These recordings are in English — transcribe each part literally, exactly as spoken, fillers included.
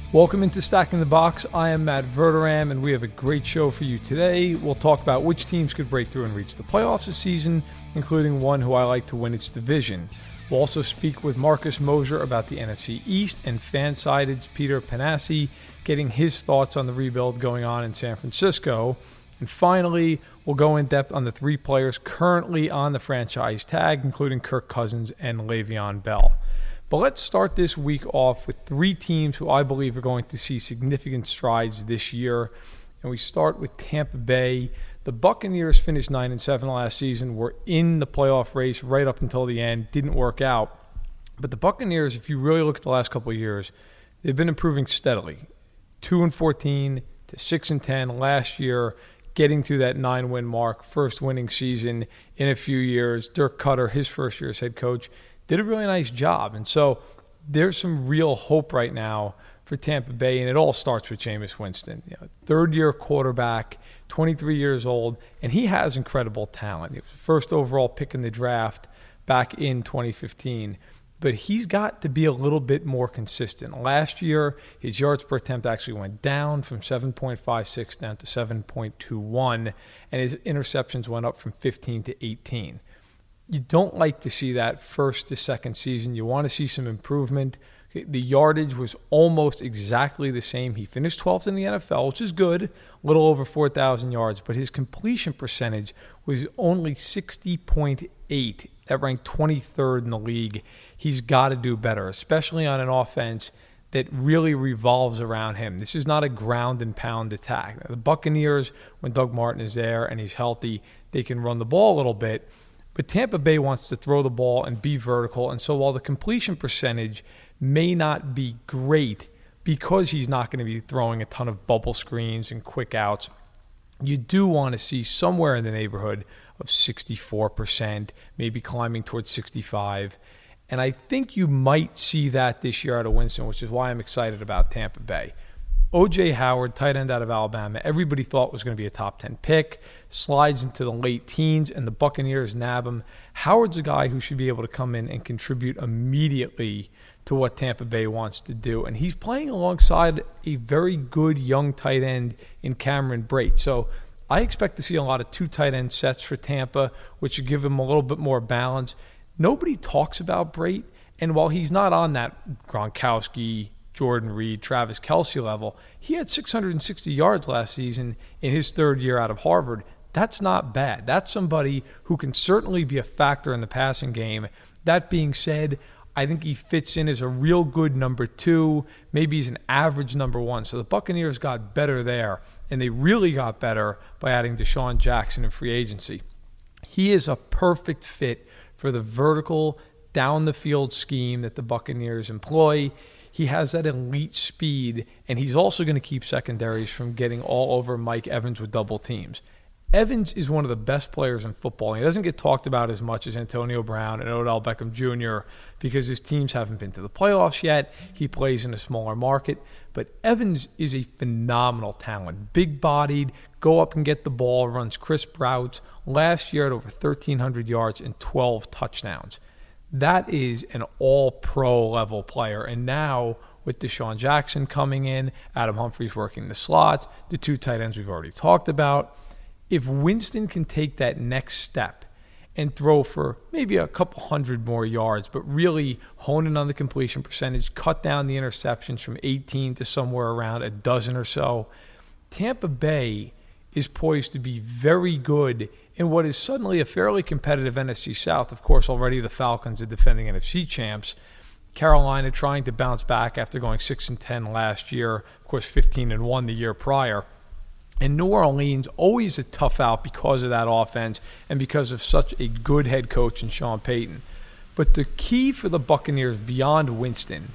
Welcome into Stacking the Box. I am Matt Verderam, and we have a great show for you today. We'll talk about which teams could break through and reach the playoffs this season, including one who I like to win its division. We'll also speak with Marcus Mosher about the N F C East and Fansided's Peter Panassi, getting his thoughts on the rebuild going on in San Francisco. And finally, we'll go in depth on the three players currently on the franchise tag, including Kirk Cousins and Le'Veon Bell. But let's start this week off with three teams who I believe are going to see significant strides this year. And we start with Tampa Bay. The Buccaneers finished nine and seven last season, were in the playoff race right up until the end, didn't work out. But the Buccaneers, if you really look at the last couple of years, they've been improving steadily. two and fourteen to six and ten last year, getting to that nine-win mark, first winning season in a few years. Dirk Cutter, his first year as head coach, did a really nice job. And so there's some real hope right now for Tampa Bay, and it all starts with Jameis Winston. You know, third-year quarterback, twenty-three years old, and he has incredible talent. He was the first overall pick in the draft back in twenty fifteen. But he's got to be a little bit more consistent. Last year, his yards per attempt actually went down from seven point five six down to seven point two one, and his interceptions went up from fifteen to eighteen. You don't like to see that first to second season. You want to see some improvement. The yardage was almost exactly the same. He finished twelfth in the N F L, which is good, a little over four thousand yards, but his completion percentage was only sixty point eight. That ranked twenty-third in the league. He's got to do better, especially on an offense that really revolves around him. This is not a ground and pound attack. The Buccaneers, when Doug Martin is there and he's healthy, they can run the ball a little bit. But Tampa Bay wants to throw the ball and be vertical. And so while the completion percentage may not be great because he's not going to be throwing a ton of bubble screens and quick outs, you do want to see somewhere in the neighborhood of sixty-four percent, maybe climbing towards sixty-five. And I think you might see that this year out of Winston, which is why I'm excited about Tampa Bay. O J Howard, tight end out of Alabama, everybody thought was going to be a top ten pick, slides into the late teens, and the Buccaneers nab him. Howard's a guy who should be able to come in and contribute immediately to what Tampa Bay wants to do. And he's playing alongside a very good young tight end in Cameron Brate. So I expect to see a lot of two tight end sets for Tampa, which should give him a little bit more balance. Nobody talks about Brate, and while he's not on that Gronkowski, Jordan Reed, Travis Kelce level, he had six hundred sixty yards last season in his third year out of Harvard. That's not bad. That's somebody who can certainly be a factor in the passing game. That being said, I think he fits in as a real good number two. Maybe he's an average number one. So the Buccaneers got better there, and they really got better by adding Deshaun Jackson in free agency. He is a perfect fit for the vertical, down-the-field scheme that the Buccaneers employ. He has that elite speed, and he's also going to keep secondaries from getting all over Mike Evans with double teams. Evans is one of the best players in football. He doesn't get talked about as much as Antonio Brown and Odell Beckham Junior because his teams haven't been to the playoffs yet. He plays in a smaller market. But Evans is a phenomenal talent. Big-bodied, go up and get the ball, runs crisp routes. Last year at over thirteen hundred yards and twelve touchdowns. That is an all-pro level player. And now with Deshaun Jackson coming in, Adam Humphries working the slots, the two tight ends we've already talked about, if Winston can take that next step and throw for maybe a couple hundred more yards, but really hone in on the completion percentage, cut down the interceptions from eighteen to somewhere around a dozen or so, Tampa Bay is poised to be very good in what is suddenly a fairly competitive N F C South. Of course, already the Falcons are defending N F C champs. Carolina trying to bounce back after going six and ten last year. Of course, fifteen and one the year prior. And New Orleans, always a tough out because of that offense and because of such a good head coach in Sean Payton. But the key for the Buccaneers beyond Winston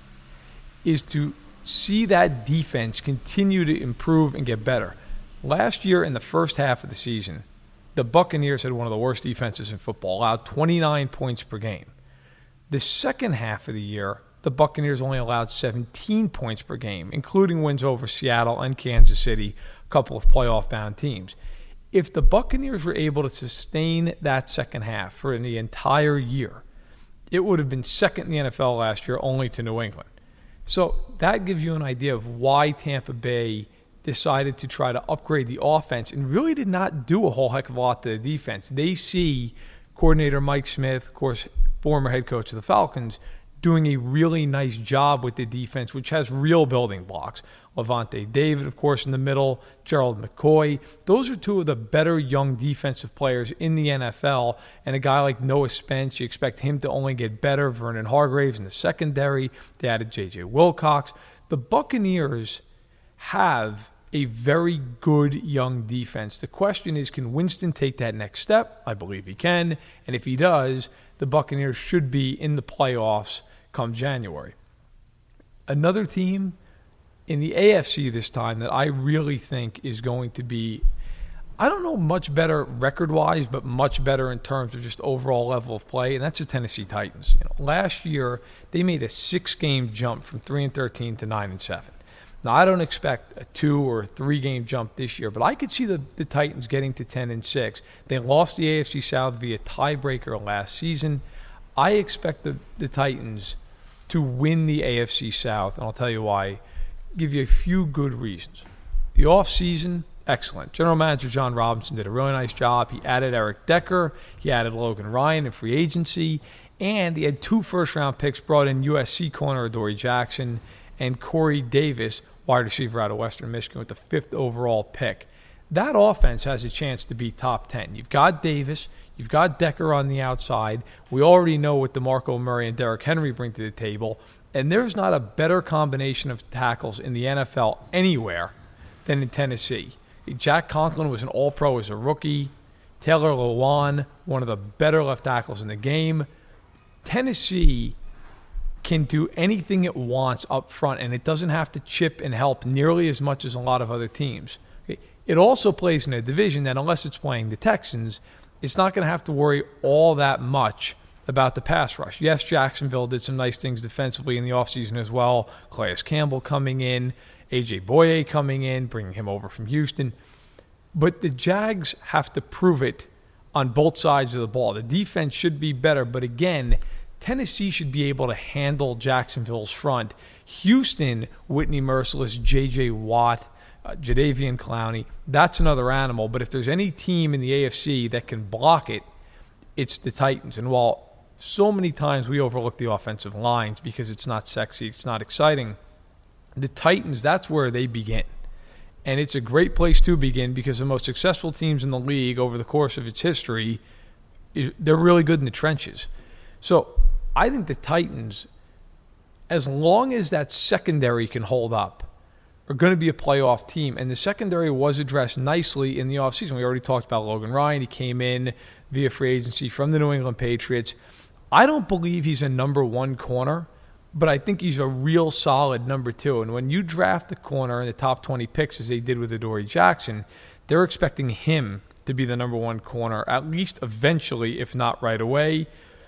is to see that defense continue to improve and get better. Last year in the first half of the season, the Buccaneers had one of the worst defenses in football, allowed twenty-nine points per game. The second half of the year, the Buccaneers only allowed seventeen points per game, including wins over Seattle and Kansas City, a couple of playoff-bound teams. If the Buccaneers were able to sustain that second half for the entire year, it would have been second in the N F L last year, only to New England. So that gives you an idea of why Tampa Bay decided to try to upgrade the offense and really did not do a whole heck of a lot to the defense. They see coordinator Mike Smith, of course, former head coach of the Falcons, doing a really nice job with the defense, which has real building blocks. Levante David, of course, in the middle, Gerald McCoy. Those are two of the better young defensive players in the N F L. And a guy like Noah Spence, you expect him to only get better. Vernon Hargraves in the secondary. They added J J Wilcox. The Buccaneers have a very good young defense. The question is, can Winston take that next step? I believe he can. And if he does, the Buccaneers should be in the playoffs come January. Another team in the A F C this time that I really think is going to be, I don't know much better record-wise, but much better in terms of just overall level of play, and that's the Tennessee Titans. You know, last year, they made a six-game jump from three and thirteen to nine and seven. Now, I don't expect a two or three game jump this year, but I could see the, the Titans getting to ten and six. They lost the A F C South via tiebreaker last season. I expect the, the Titans to win the A F C South, and I'll tell you why. Give you a few good reasons. The offseason, excellent. General Manager John Robinson did a really nice job. He added Eric Decker. He added Logan Ryan in free agency. And he had two first-round picks, brought in U S C corner Adoree Jackson and Corey Davis, wide receiver out of Western Michigan, with the fifth overall pick. That offense has a chance to be top ten. You've got Davis. You've got Decker on the outside. We already know what DeMarco Murray and Derrick Henry bring to the table. And there's not a better combination of tackles in the N F L anywhere than in Tennessee. Jack Conklin was an all-pro as a rookie. Taylor Lewan, one of the better left tackles in the game. Tennessee can do anything it wants up front, and it doesn't have to chip and help nearly as much as a lot of other teams. It also plays in a division that, unless it's playing the Texans, it's not going to have to worry all that much about the pass rush. Yes, Jacksonville did some nice things defensively in the offseason as well. Calais Campbell coming in, A J Boye coming in, bringing him over from Houston. But the Jags have to prove it on both sides of the ball. The defense should be better, but again, Tennessee should be able to handle Jacksonville's front. Houston, Whitney Merciless, J J Watt, uh, Jadeveon Clowney, that's another animal. But if there's any team in the A F C that can block it, it's the Titans. And while so many times we overlook the offensive lines because it's not sexy, it's not exciting, the Titans, that's where they begin. And it's a great place to begin because the most successful teams in the league over the course of its history, is, they're really good in the trenches. So I think the Titans, as long as that secondary can hold up, are going to be a playoff team. And the secondary was addressed nicely in the offseason. We already talked about Logan Ryan. He came in via free agency from the New England Patriots. I don't believe he's a number one corner, but I think he's a real solid number two. And when you draft a corner in the top twenty picks, as they did with Adoree Jackson, they're expecting him to be the number one corner, at least eventually, if not right away.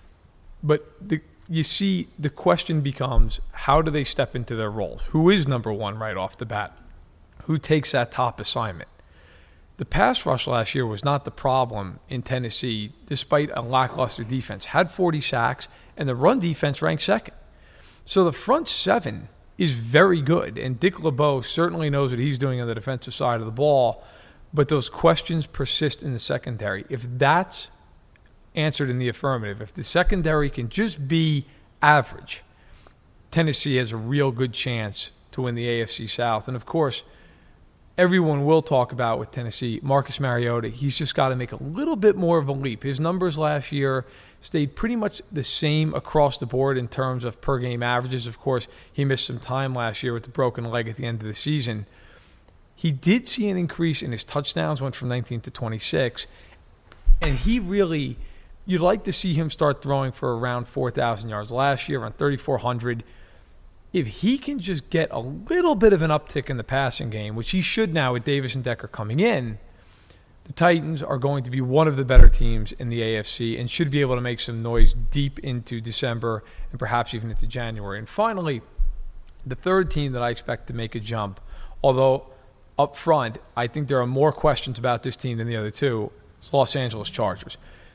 But the, you see, the question becomes, how do they step into their roles? Who is number one right off the bat? Who takes that top assignment? The pass rush last year was not the problem in Tennessee, despite a lackluster defense. Had forty sacks, and the run defense ranked second. So the front seven is very good, and Dick LeBeau certainly knows what he's doing on the defensive side of the ball, but those questions persist in the secondary. If that's answered in the affirmative, if the secondary can just be average, Tennessee has a real good chance to win the A F C South. And, of course, everyone will talk about with Tennessee, Marcus Mariota. He's just got to make a little bit more of a leap. His numbers last year stayed pretty much the same across the board in terms of per-game averages. Of course, he missed some time last year with the broken leg at the end of the season. He did see an increase in his touchdowns, went from nineteen to twenty-six, and he really, you'd like to see him start throwing for around four thousand yards last year, around thirty-four hundred. If he can just get a little bit of an uptick in the passing game, which he should now with Davis and Decker coming in, the Titans are going to be one of the better teams in the A F C and should be able to make some noise deep into December and perhaps even into January. And finally, the third team that I expect to make a jump, although up front I think there are more questions about this team than the other two, is Los Angeles Chargers.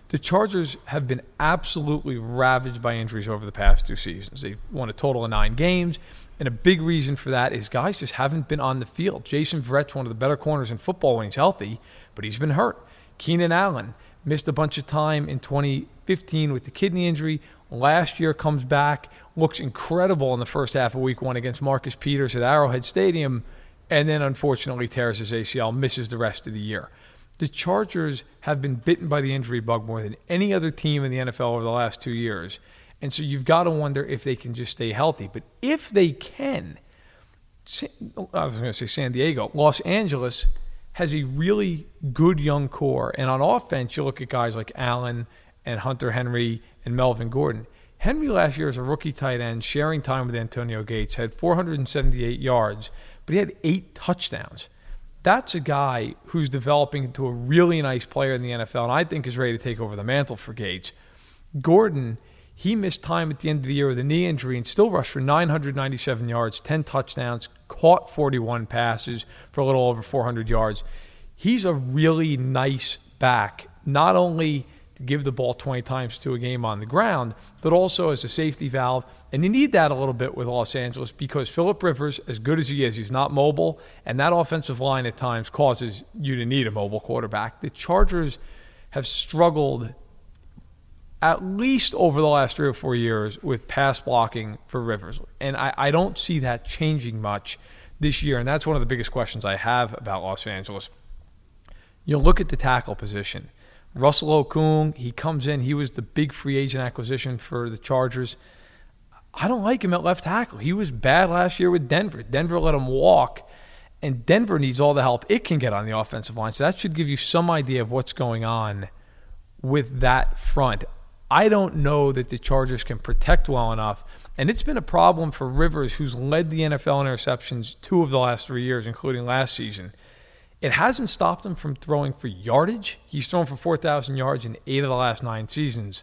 The Chargers have been absolutely ravaged by injuries over the past two seasons. They've won a total of nine games, and a big reason for that is guys just haven't been on the field. Jason Verrett's one of the better corners in football when he's healthy, but he's been hurt. Keenan Allen missed a bunch of time in twenty fifteen with the kidney injury. Last year comes back, looks incredible in the first half of week one against Marcus Peters at Arrowhead Stadium, and then unfortunately tears his A C L, misses the rest of the year. The Chargers have been bitten by the injury bug more than any other team in the N F L over the last two years. And so you've got to wonder if they can just stay healthy. But if they can, I was going to say San Diego, Los Angeles has a really good young core. And on offense, you look at guys like Allen and Hunter Henry and Melvin Gordon. Henry last year as a rookie tight end, sharing time with Antonio Gates, had four hundred seventy-eight yards, but he had eight touchdowns. That's a guy who's developing into a really nice player in the N F L, and I think is ready to take over the mantle for Gates. Gordon, he missed time at the end of the year with a knee injury and still rushed for nine hundred ninety-seven yards, ten touchdowns, caught forty-one passes for a little over four hundred yards. He's a really nice back, not only to give the ball twenty times to a game on the ground, but also as a safety valve. And you need that a little bit with Los Angeles because Phillip Rivers, as good as he is, he's not mobile, and that offensive line at times causes you to need a mobile quarterback. The Chargers have struggled at least over the last three or four years with pass blocking for Rivers. And I, I don't see that changing much this year, and that's one of the biggest questions I have about Los Angeles. You look at the tackle position. Russell Okung, he comes in. He was the big free agent acquisition for the Chargers. I don't like him at left tackle. He was bad last year with Denver. Denver let him walk, and Denver needs all the help it can get on the offensive line. So that should give you some idea of what's going on with that front. I don't know that the Chargers can protect well enough, and it's been a problem for Rivers, who's led the N F L in interceptions two of the last three years, including last season. It hasn't stopped him from throwing for yardage. He's thrown for four thousand yards in eight of the last nine seasons.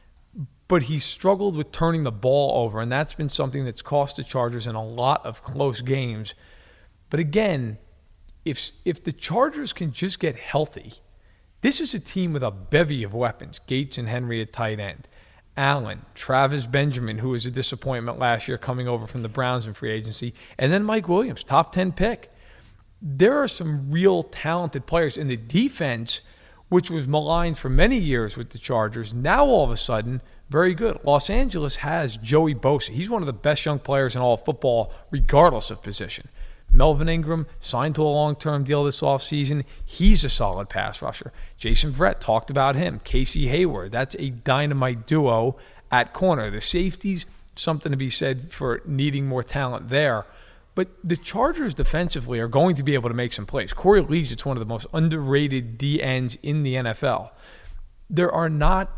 But he's struggled with turning the ball over, and that's been something that's cost the Chargers in a lot of close games. But again, if if the Chargers can just get healthy, this is a team with a bevy of weapons. Gates and Henry at tight end. Allen, Travis Benjamin, who was a disappointment last year coming over from the Browns in free agency, and then Mike Williams, top ten pick. There are some real talented players in the defense, which was maligned for many years with the Chargers. Now, all of a sudden, very good. Los Angeles has Joey Bosa. He's one of the best young players in all of football, regardless of position. Melvin Ingram signed to a long-term deal this offseason. He's a solid pass rusher. Jason Verrett, talked about him. Casey Hayward, that's a dynamite duo at corner. The safeties, something to be said for needing more talent there. But the Chargers defensively are going to be able to make some plays. Corey Leggett's one of the most underrated D ends in the N F L. There are not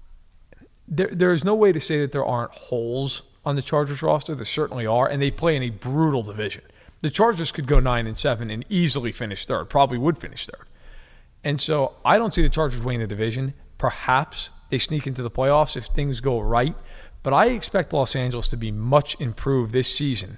there there is no way to say that there aren't holes on the Chargers roster. There certainly are, and they play in a brutal division. The Chargers could go nine and seven and easily finish third, probably would finish third. And so I don't see the Chargers winning the division. Perhaps they sneak into the playoffs if things go right. But I expect Los Angeles to be much improved this season.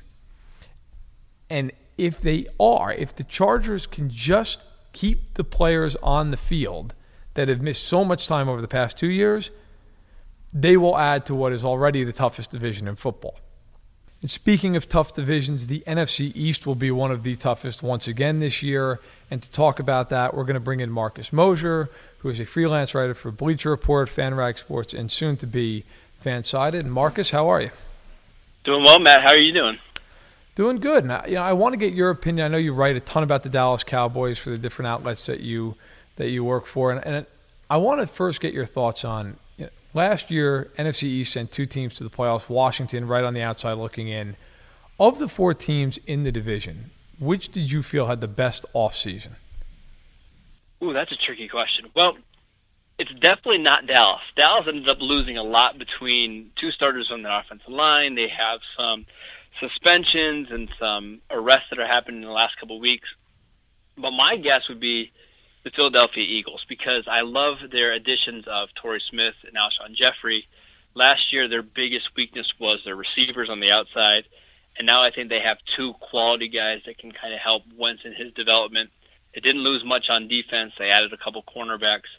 And if they are, if the Chargers can just keep the players on the field that have missed so much time over the past two years, they will add to what is already the toughest division in football. And speaking of tough divisions, the N F C East will be one of the toughest once again this year. And to talk about that, we're going to bring in Marcus Mosher, who is a freelance writer for Bleacher Report, FanRag Sports, and soon to be Fansided. And Marcus, how are you? Doing well, Matt. How are you doing? Doing good. Now, you know, I want to get your opinion. I know you write a ton about the Dallas Cowboys for the different outlets that you that you work for, and, and I want to first get your thoughts on. You know, last year, N F C East sent two teams to the playoffs. Washington, right on the outside looking in. Of the four teams in the division, which did you feel had the best offseason? Ooh, that's a tricky question. Well, it's definitely not Dallas. Dallas ended up losing a lot between two starters on their offensive line. They have some suspensions and some arrests that are happening in the last couple of weeks. But my guess would be the Philadelphia Eagles, because I love their additions of Torrey Smith and Alshon Jeffrey. Last year, their biggest weakness was their receivers on the outside, and now I think they have two quality guys that can kind of help Wentz in his development. They didn't lose much on defense. They added a couple cornerbacks.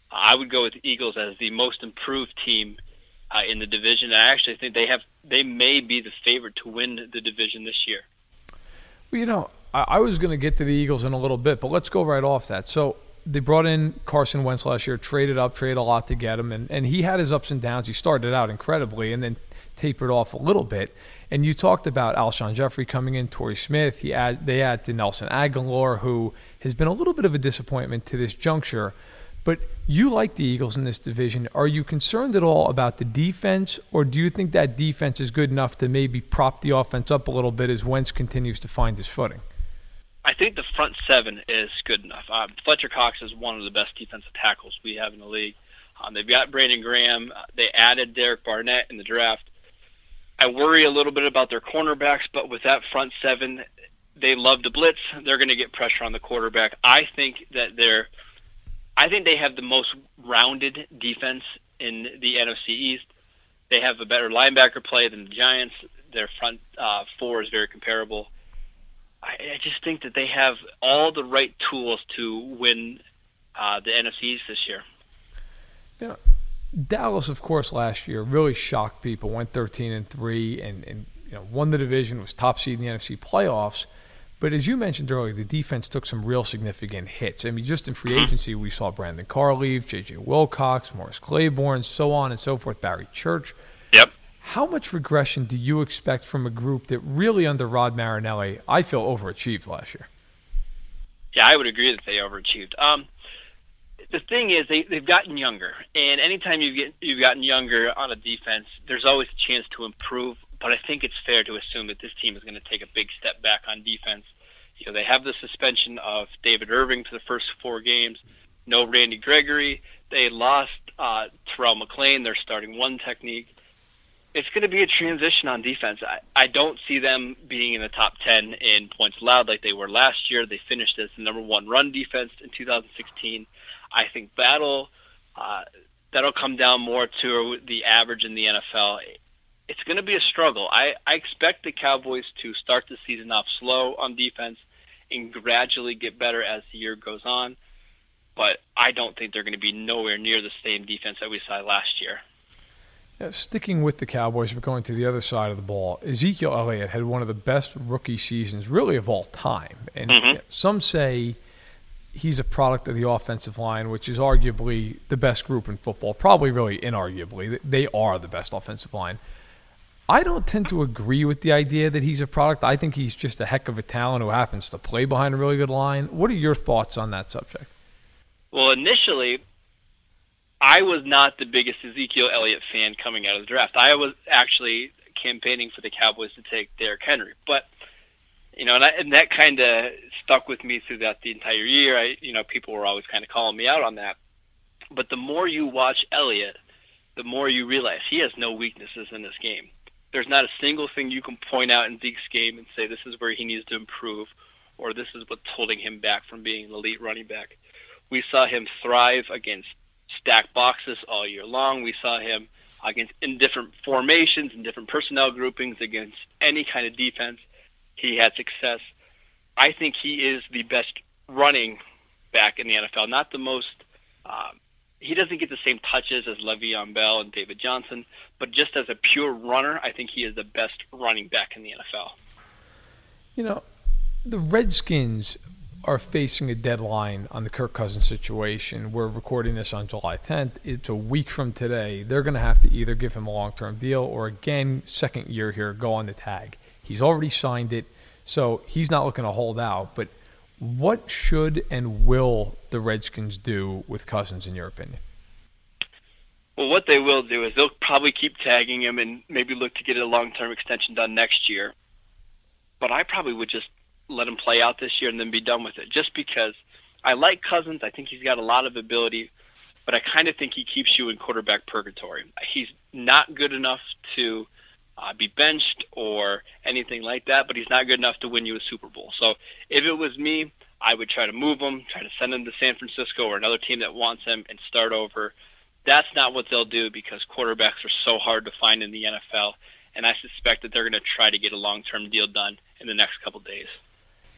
I would go with the Eagles as the most improved team uh, in the division. And I actually think they have they may be the favorite to win the division this year. Well, you know, I, I was going to get to the Eagles in a little bit, but let's go right off that. So they brought in Carson Wentz last year, traded up, traded a lot to get him, and, and he had his ups and downs. He started out incredibly and then tapered off a little bit. And you talked about Alshon Jeffrey coming in, Torrey Smith. He add, they add to Nelson Aguilar, who has been a little bit of a disappointment to this juncture. But you like the Eagles in this division. Are you concerned at all about the defense, or do you think that defense is good enough to maybe prop the offense up a little bit as Wentz continues to find his footing? I think the front seven is good enough. Um, Fletcher Cox is one of the best defensive tackles we have in the league. Um, they've got Brandon Graham. Uh, they added Derek Barnett in the draft. I worry a little bit about their cornerbacks, but with that front seven, they love to blitz. They're going to get pressure on the quarterback. I think that they're, I think they have the most rounded defense in the N F C East. They have a better linebacker play than the Giants. Their front uh, four is very comparable. I, I just think that they have all the right tools to win uh, the N F C East this year. Yeah. Dallas, of course, last year really shocked people. Went thirteen and three, and, and you know won the division. Was top seed in the N F C playoffs. But as you mentioned earlier, the defense took some real significant hits. I mean, just in free agency, we saw Brandon Carr leave, J J Wilcox, Morris Claiborne, so on and so forth. Barry Church. Yep. How much regression do you expect from a group that really, under Rod Marinelli, I feel overachieved last year? Yeah, I would agree that they overachieved. Um, The thing is, they, they've gotten younger, and anytime you get, you've gotten younger on a defense, there's always a chance to improve, but I think it's fair to assume that this team is going to take a big step back on defense. You know, they have the suspension of David Irving for the first four games, no Randy Gregory. They lost uh, Terrell McClain, their starting one technique. It's going to be a transition on defense. I, I don't see them being in the top ten in points allowed like they were last year. They finished as the number one run defense in two thousand sixteen. I think that'll uh, that'll come down more to the average in the N F L. It's going to be a struggle. I, I expect the Cowboys to start the season off slow on defense and gradually get better as the year goes on. But I don't think they're going to be nowhere near the same defense that we saw last year. Yeah, sticking with the Cowboys, but going to the other side of the ball, Ezekiel Elliott had one of the best rookie seasons really of all time. And mm-hmm. you know, some say he's a product of the offensive line, which is arguably the best group in football, probably really inarguably. They are the best offensive line. I don't tend to agree with the idea that he's a product. I think he's just a heck of a talent who happens to play behind a really good line. What are your thoughts on that subject? Well, initially, I was not the biggest Ezekiel Elliott fan coming out of the draft. I was actually campaigning for the Cowboys to take Derrick Henry. But, you know, and, I, and that kind of stuck with me throughout the entire year. I, you know, people were always kind of calling me out on that. But the more you watch Elliott, the more you realize he has no weaknesses in this game. There's not a single thing you can point out in Zeke's game and say this is where he needs to improve or this is what's holding him back from being an elite running back. We saw him thrive against stacked boxes all year long. We saw him against in different formations and different personnel groupings against any kind of defense. He had success. I think he is the best running back in the N F L. Not the most um, – he doesn't get the same touches as Le'Veon Bell and David Johnson, but just as a pure runner, I think he is the best running back in the N F L. You know, the Redskins are facing a deadline on the Kirk Cousins situation. We're recording this on July tenth. It's a week from today. They're going to have to either give him a long-term deal or, again, second year here, go on the tag. He's already signed it, so he's not looking to hold out. But what should and will the Redskins do with Cousins, in your opinion? Well, what they will do is they'll probably keep tagging him and maybe look to get a long-term extension done next year. But I probably would just let him play out this year and then be done with it, just because I like Cousins. I think he's got a lot of ability, but I kind of think he keeps you in quarterback purgatory. He's not good enough to uh, be benched or anything like that, but he's not good enough to win you a Super Bowl. So if it was me, I would try to move him, try to send him to San Francisco or another team that wants him and start over. That's not what they'll do because quarterbacks are so hard to find in the N F L, and I suspect that they're going to try to get a long-term deal done in the next couple days.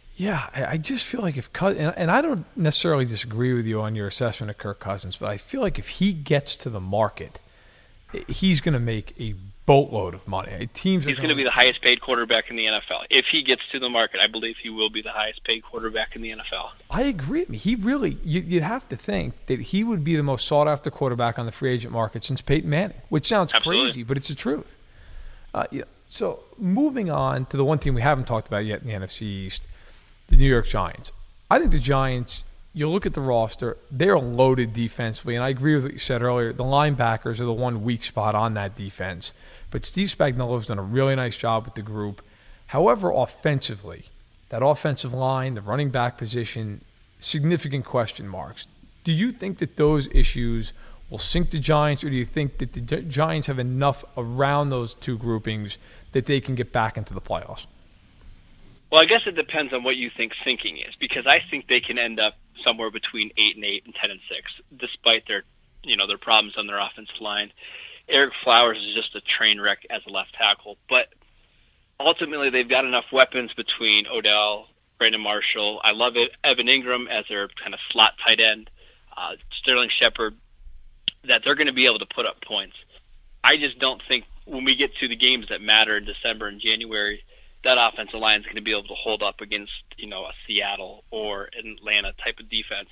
Yeah, I, I just feel like if Cousins, and, and I don't necessarily disagree with you on your assessment of Kirk Cousins, but I feel like if he gets to the market, he's going to make a boatload of money. Teams He's going to be the highest paid quarterback in the N F L. If he gets to the market, I believe he will be the highest paid quarterback in the N F L. I agree. He really, you, you'd have to think that he would be the most sought after quarterback on the free agent market since Peyton Manning, which sounds Absolutely. crazy, but it's the truth. Uh, yeah. So moving on to the one team we haven't talked about yet in the N F C East, the New York Giants. I think the Giants, you look at the roster, they're loaded defensively, and I agree with what you said earlier. The linebackers are the one weak spot on that defense. But Steve Spagnuolo's done a really nice job with the group. However, offensively, that offensive line, the running back position, significant question marks. Do you think that those issues will sink the Giants, or do you think that the Giants have enough around those two groupings that they can get back into the playoffs? Well, I guess it depends on what you think sinking is, because I think they can end up somewhere between eight and eight and ten and six, despite their, you know, their problems on their offensive line. Eric Flowers is just a train wreck as a left tackle, but ultimately they've got enough weapons between Odell, Brandon Marshall. I love it, Evan Ingram as their kind of slot tight end, uh, Sterling Shepard, that they're going to be able to put up points. I just don't think when we get to the games that matter in December and January, that offensive line is going to be able to hold up against, you know, a Seattle or an Atlanta type of defense.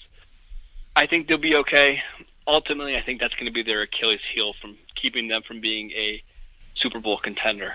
I think they'll be okay. Ultimately, I think that's going to be their Achilles heel from keeping them from being a Super Bowl contender.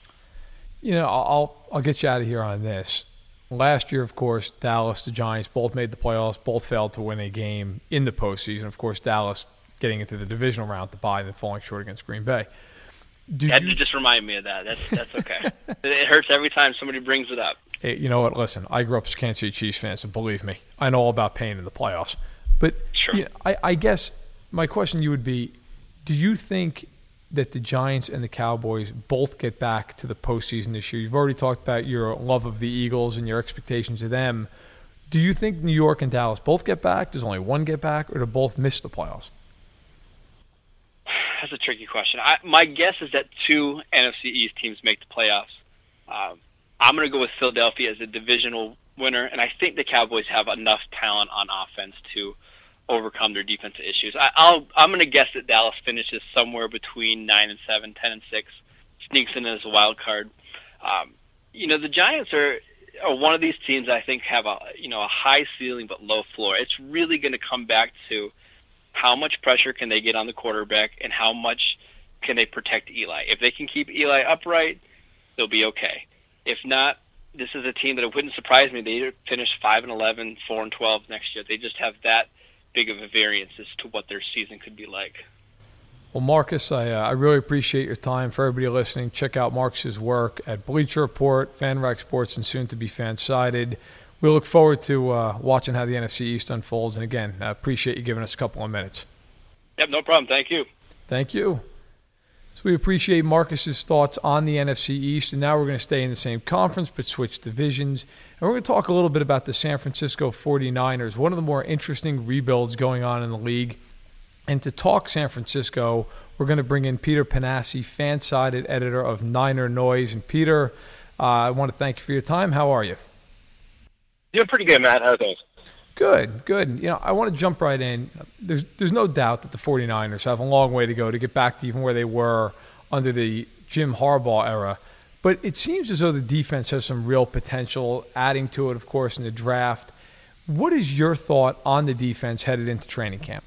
You know, I'll I'll get you out of here on this. Last year, of course, Dallas, the Giants, both made the playoffs, both failed to win a game in the postseason. Of course, Dallas getting into the divisional round to bye and then falling short against Green Bay. Do that you... just remind me of that. That's that's okay. It hurts every time somebody brings it up. Hey, you know what? Listen, I grew up as a Kansas City Chiefs fan, so believe me, I know all about pain in the playoffs. But sure. You know, I, I guess my question to you would be, do you think that the Giants and the Cowboys both get back to the postseason this year? You've already talked about your love of the Eagles and your expectations of them. Do you think New York and Dallas both get back? Does only one get back, or do both miss the playoffs? That's a tricky question. I, my guess is that two N F C East teams make the playoffs. Um, I'm going to go with Philadelphia as a divisional winner, and I think the Cowboys have enough talent on offense to overcome their defensive issues. I, I'll, I'm going to guess that Dallas finishes somewhere between nine and seven, ten and six, sneaks in as a wild card. Um, you know, the Giants are, are one of these teams I think have a you know a high ceiling but low floor. It's really going to come back to how much pressure can they get on the quarterback and how much can they protect Eli. If they can keep Eli upright, they'll be okay. If not, this is a team that it wouldn't surprise me. They finish five and eleven, four and twelve next year. They just have that big of a variance as to what their season could be like. Well, Marcus, I uh, I really appreciate your time. For everybody listening, check out Marcus's work at Bleacher Report, FanRag Sports, and soon to be FanSided. We look forward to uh, watching how the N F C East unfolds. And again, I appreciate you giving us a couple of minutes. Yep, no problem. Thank you. Thank you. So we appreciate Marcus's thoughts on the N F C East. And now we're going to stay in the same conference but switch divisions. And we're going to talk a little bit about the San Francisco forty-niners, one of the more interesting rebuilds going on in the league. And to talk San Francisco, we're going to bring in Peter Panassi, FanSided editor of Niner Noise. And Peter, uh, I want to thank you for your time. How are you? Doing pretty good, Matt. How are things? Good, good. You know, I want to jump right in. There's there's no doubt that the forty-niners have a long way to go to get back to even where they were under the Jim Harbaugh era. But it seems as though the defense has some real potential, adding to it, of course, in the draft. What is your thought on the defense headed into training camp?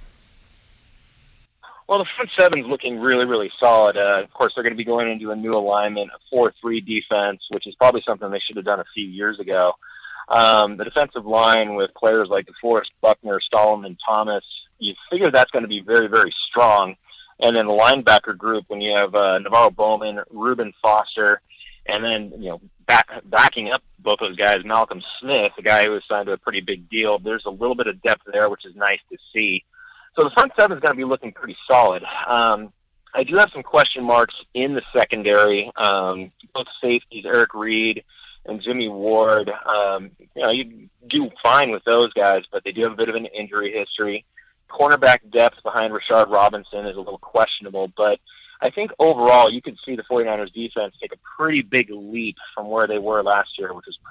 Well, the front seven's looking really, really solid. Uh, of course, they're going to be going into a new alignment, a four three defense, which is probably something they should have done a few years ago. Um, the defensive line with players like DeForest Buckner, Solomon Thomas, you figure that's going to be very, very strong. And then the linebacker group, when you have uh, Navarro Bowman, Reuben Foster, and then, you know, back, backing up both those guys, Malcolm Smith, a guy who was signed to a pretty big deal. There's a little bit of depth there, which is nice to see. So the front seven is going to be looking pretty solid. Um, I do have some question marks in the secondary. Um, both safeties, Eric Reed and Jimmy Ward, um, you know, you do fine with those guys, but they do have a bit of an injury history. Cornerback depth behind Rashard Robinson is a little questionable, but I think overall you could see the forty-niners defense take a pretty big leap from where they were last year, which was pretty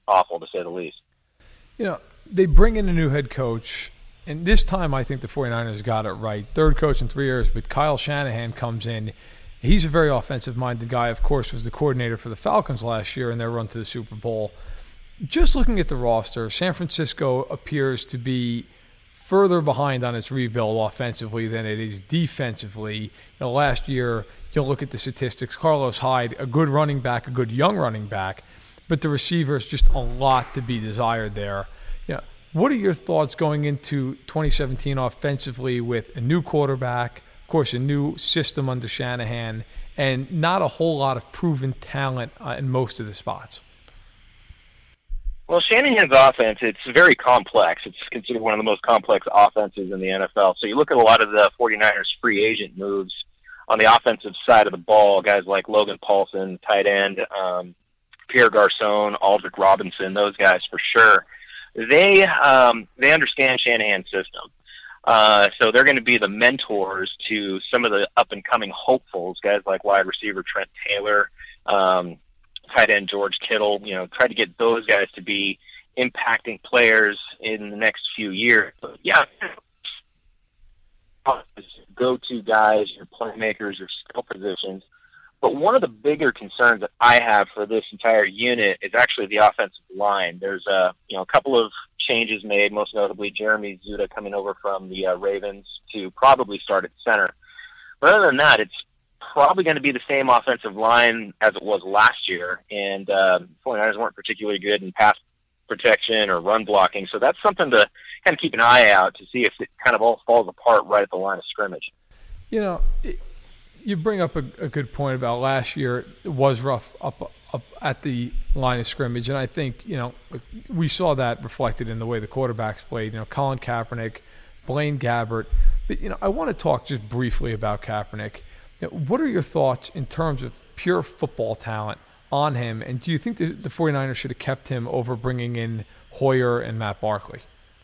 awful, to say the least. You know, they bring in a new head coach, and this time I think the 49ers got it right. Third coach in three years, but Kyle Shanahan comes in. He's a very offensive-minded guy. Of course, was the coordinator for the Falcons last year in their run to the Super Bowl. Just looking at the roster, San Francisco appears to be further behind on its rebuild offensively than it is defensively. You know, last year, you'll look at the statistics. Carlos Hyde, a good running back, a good young running back, but the receivers, just a lot to be desired there. You know, what are your thoughts going into twenty seventeen offensively with a new quarterback, of course, a new system under Shanahan, and not a whole lot of proven talent uh, in most of the spots? Well, Shanahan's offense, it's very complex. It's considered one of the most complex offenses in the N F L. So you look at a lot of the 49ers free agent moves on the offensive side of the ball, guys like Logan Paulson, tight end, um, Pierre Garçon, Aldrick Robinson, those guys for sure. They um, they understand Shanahan's system. Uh, so they're going to be the mentors to some of the up-and-coming hopefuls, guys like wide receiver Trent Taylor, um, tight end George Kittle, you know, try to get those guys to be impacting players in the next few years. But yeah, go-to guys, your playmakers, your skill positions. But one of the bigger concerns that I have for this entire unit is actually the offensive line. There's a, you know, a couple of changes made, most notably Jeremy Zuda coming over from the uh, Ravens to probably start at center. But other than that, it's probably going to be the same offensive line as it was last year, and uh, 49ers weren't particularly good in pass protection or run blocking, so that's something to kind of keep an eye out to see if it kind of all falls apart right at the line of scrimmage. You know, it, you bring up a, a good point about last year. It was rough up up at the line of scrimmage, and I think, you know, we saw that reflected in the way the quarterbacks played. You know, Colin Kaepernick, Blaine Gabbert. But, you know, I want to talk just briefly about Kaepernick. You know, what are your thoughts in terms of pure football talent on him, and do you think the, the 49ers should have kept him over bringing in Hoyer and Matt Barkley?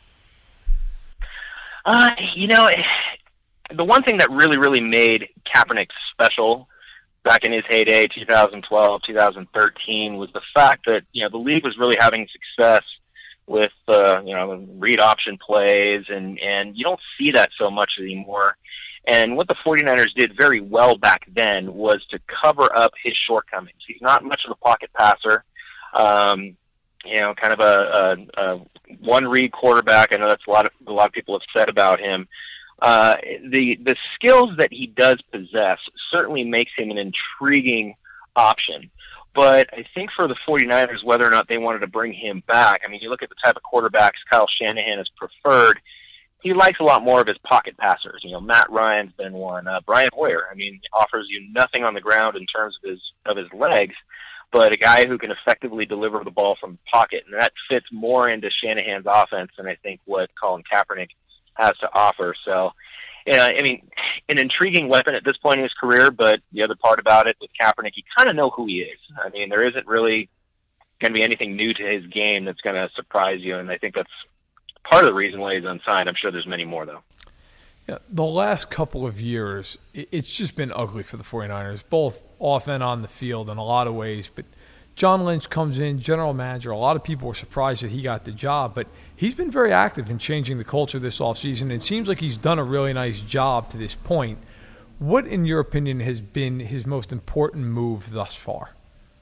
Uh, you know, the one thing that really, really made Kaepernick special back in his heyday, two thousand twelve, two thousand thirteen, was the fact that, you know, the league was really having success with, uh, you know, read option plays, and, and you don't see that so much anymore. And what the 49ers did very well back then was to cover up his shortcomings. He's not much of a pocket passer, um, you know, kind of a, a, a one-read quarterback. I know that's a lot of a lot of people have said about him. Uh, the the skills that he does possess certainly makes him an intriguing option. But I think for the 49ers, whether or not they wanted to bring him back, I mean, you look at the type of quarterbacks Kyle Shanahan has preferred. He likes a lot more of his pocket passers. You know, Matt Ryan's been one. Uh, Brian Hoyer, I mean, offers you nothing on the ground in terms of his of his legs, but a guy who can effectively deliver the ball from the pocket, and that fits more into Shanahan's offense than I think what Colin Kaepernick has to offer. So, yeah, I mean, an intriguing weapon at this point in his career, but the other part about it with Kaepernick, you kind of know who he is. I mean, there isn't really going to be anything new to his game that's going to surprise you, and I think that's part of the reason why he's unsigned. I'm sure there's many more, though. Yeah, the last couple of years, it's just been ugly for the 49ers, both off and on the field in a lot of ways. But John Lynch comes in, general manager. A lot of people were surprised that he got the job, but he's been very active in changing the culture this offseason. It seems like he's done a really nice job to this point. What, in your opinion, has been his most important move thus far?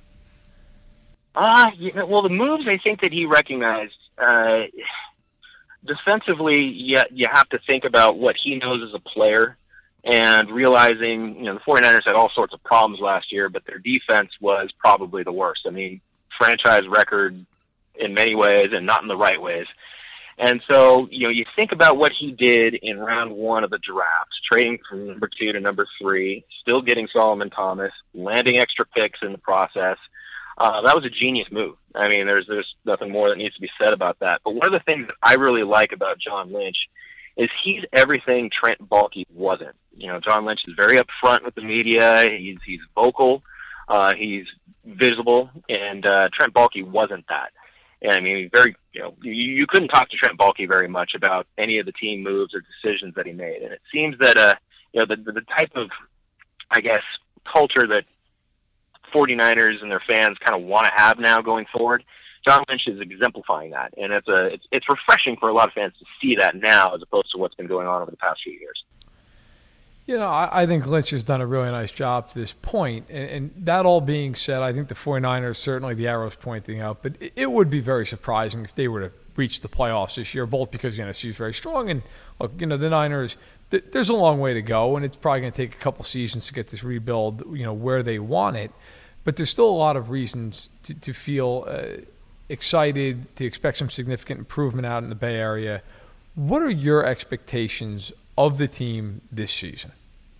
Uh, yeah, well, the moves I think that he recognized uh, – defensively, you, you have to think about what he knows as a player and realizing, you know, the 49ers had all sorts of problems last year, but their defense was probably the worst. I mean, franchise record in many ways and not in the right ways. And so, you know, you think about what he did in round one of the draft, trading from number two to number three, still getting Solomon Thomas, landing extra picks in the process. Uh, that was a genius move. I mean, there's there's nothing more that needs to be said about that. But one of the things that I really like about John Lynch is he's everything Trent Baalke wasn't. You know, John Lynch is very upfront with the media. He's he's vocal. Uh, he's visible, and uh, Trent Baalke wasn't that. And I mean, very you know, you, you couldn't talk to Trent Baalke very much about any of the team moves or decisions that he made. And it seems that uh, you know, the the type of, I guess, culture that 49ers and their fans kind of want to have now going forward. John Lynch is exemplifying that, and it's a it's, it's refreshing for a lot of fans to see that now as opposed to what's been going on over the past few years. You know, I, I think Lynch has done a really nice job to this point. And, and that all being said, I think the 49ers, certainly the arrow's pointing out, but it, it would be very surprising if they were to reach the playoffs this year, both because the N F C is very strong and, look, you know, the Niners, th- there's a long way to go, and it's probably going to take a couple seasons to get this rebuild, you know, where they want it. But there's still a lot of reasons to, to feel uh, excited, to expect some significant improvement out in the Bay Area. What are your expectations of the team this season?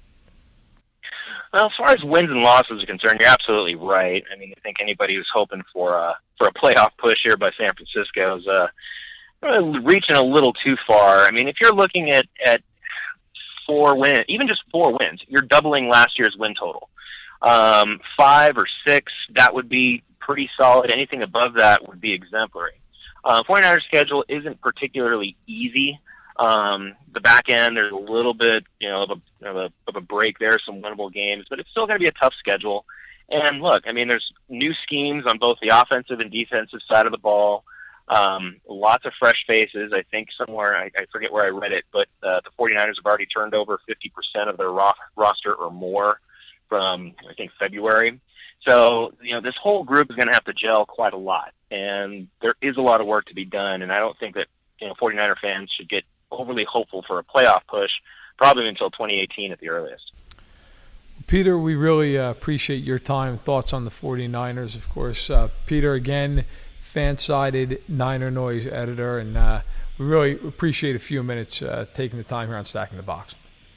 Well, as far as wins and losses are concerned, you're absolutely right. I mean, I think anybody who's hoping for a for a playoff push here by San Francisco is uh, reaching a little too far. I mean, if you're looking at, at four wins, even just four wins, you're doubling last year's win total. Um, five or six, that would be pretty solid. Anything above that would be exemplary. Uh, 49ers schedule isn't particularly easy. Um, the back end, there's a little bit, you know, of a, of a, of a break there, some winnable games, but it's still going to be a tough schedule. And look, I mean, there's new schemes on both the offensive and defensive side of the ball. Um, lots of fresh faces. I think somewhere, I, I forget where I read it, but uh, the 49ers have already turned over fifty percent of their ro- roster or more from, I think, February. So, you know, this whole group is going to have to gel quite a lot. And there is a lot of work to be done. And I don't think that, you know, 49er fans should get overly hopeful for a playoff push, probably until twenty eighteen at the earliest. Peter, we really uh, appreciate your time and thoughts on the 49ers, of course. Uh, Peter, again, fan-sided Niner Noise editor, and uh, we really appreciate a few minutes uh, taking the time here on Stacking the Box.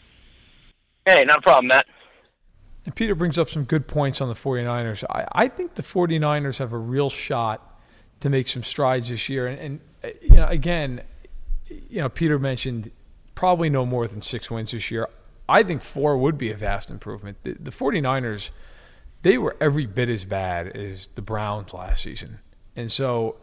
Hey, not a problem, Matt. And Peter brings up some good points on the 49ers. I, I think the 49ers have a real shot to make some strides this year. And, and you know, again, you know, Peter mentioned probably no more than six wins this year. I think four would be a vast improvement. The, the 49ers, they were every bit as bad as the Browns last season. And so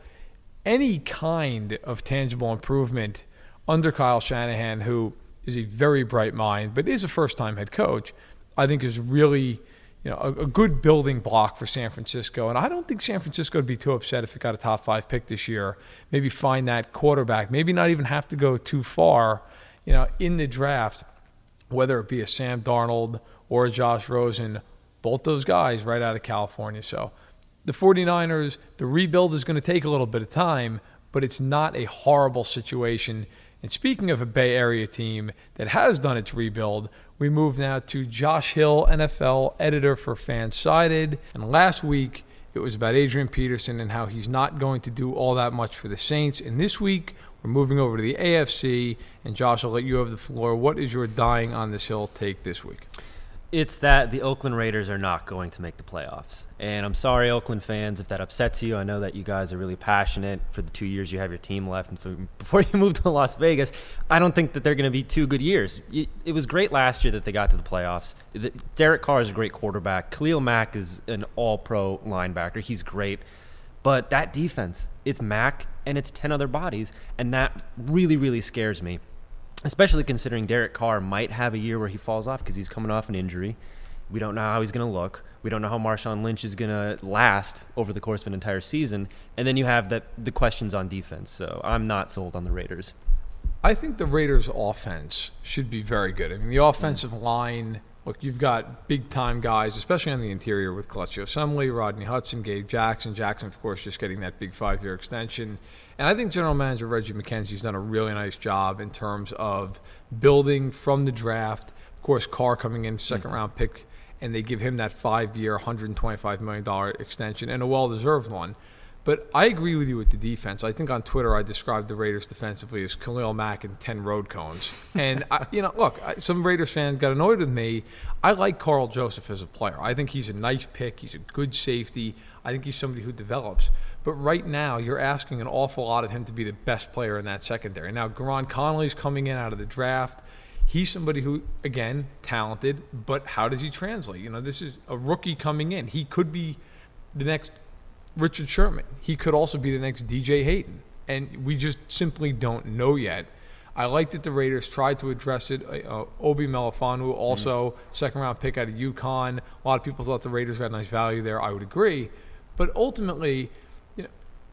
any kind of tangible improvement under Kyle Shanahan, who is a very bright mind, but is a first-time head coach, I think is really, you know, a, a good building block for San Francisco. And I don't think San Francisco would be too upset if it got a top five pick this year. Maybe find that quarterback. Maybe not even have to go too far, you know, in the draft, whether it be a Sam Darnold or a Josh Rosen, both those guys right out of California. So the 49ers, the rebuild is going to take a little bit of time, but it's not a horrible situation. And speaking of a Bay Area team that has done its rebuild, we move now to Josh Hill, N F L editor for Fansided. And last week, it was about Adrian Peterson and how he's not going to do all that much for the Saints. And this week, we're moving over to the A F C. And Josh, I'll let you have the floor. What is your dying on this hill take this week? It's that the Oakland Raiders are not going to make the playoffs. And I'm sorry, Oakland fans, if that upsets you. I know that you guys are really passionate for the two years you have your team left. And for, before you move to Las Vegas, I don't think that they're going to be two good years. It, it was great last year that they got to the playoffs. The, Derek Carr is a great quarterback. Khalil Mack is an all-pro linebacker. He's great. But that defense, it's Mack and it's ten other bodies. And that really, really scares me. Especially considering Derek Carr might have a year where he falls off because he's coming off an injury. We don't know how he's going to look. We don't know how Marshawn Lynch is going to last over the course of an entire season. And then you have that the questions on defense. So I'm not sold on the Raiders. I think the Raiders' offense should be very good. I mean, the offensive line, look, you've got big-time guys, especially on the interior with Coleccio Assembly, Rodney Hudson, Gabe Jackson. Jackson, of course, just getting that big five-year extension. And I think General Manager Reggie McKenzie's done a really nice job in terms of building from the draft. Of course, Carr coming in, second-round pick, and they give him that five-year, one hundred twenty-five million dollars extension, and a well-deserved one. But I agree with you with the defense. I think on Twitter I described the Raiders defensively as Khalil Mack and ten road cones. And, I, you know, look, I, some Raiders fans got annoyed with me. I like Carl Joseph as a player. I think he's a nice pick. He's a good safety. I think he's somebody who develops. But right now you're asking an awful lot of him to be the best player in that secondary. Now, Garon Connolly's coming in out of the draft. He's somebody who, again, talented, but how does he translate? You know, this is a rookie coming in. He could be the next Richard Sherman. He could also be the next D J Hayden. And we just simply don't know yet. I like that the Raiders tried to address it. Uh, Obi Melifonwu, also mm-hmm. second-round pick out of UConn. A lot of people thought the Raiders got nice value there. I would agree. But ultimately, you know,